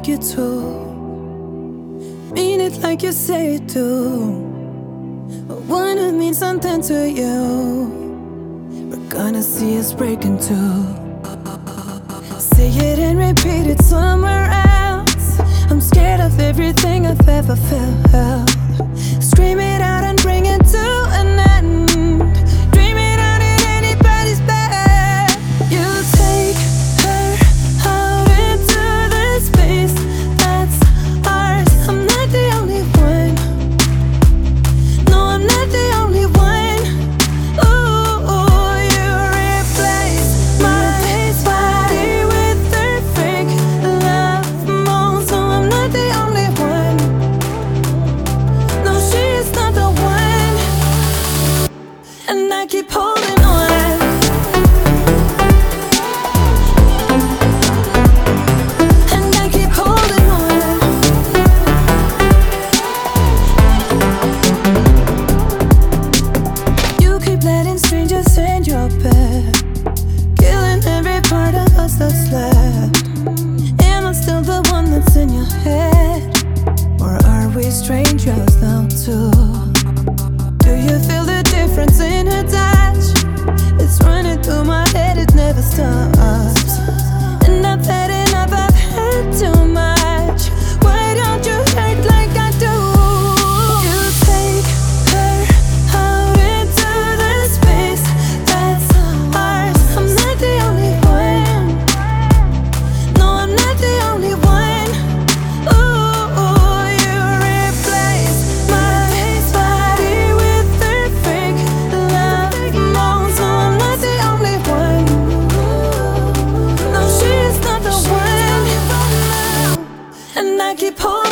like you do. Mean it like you say you do. I wanna mean something to you. We're gonna see us break into. Say it and repeat it somewhere else. I'm scared of everything I've ever felt. Scream it out and bring it to an end. Dream it out in anybody's bed. You take her out into the space that's ours. I'm not the only one. No, I'm not the only one. Ooh, you replace my body with her fake love mold. So I'm not the only one. No, she is not the one. And I keep holding on. And I keep holding on. You keep letting strangers in your bed, killing every part of us that's left. Am I still the one that's in your head? Or are we strangers now too? Do you feel the difference in her touch? It's running through my head, it never stops. And I've had enough, I've had too much. Why don't you hurt like I do? You take her out into the space that's ours. I'm not the only one. No, I'm not the only one. Ooh, you replace my body with her fake love mold. So I'm not the only one. No, she is not the one. And I keep holding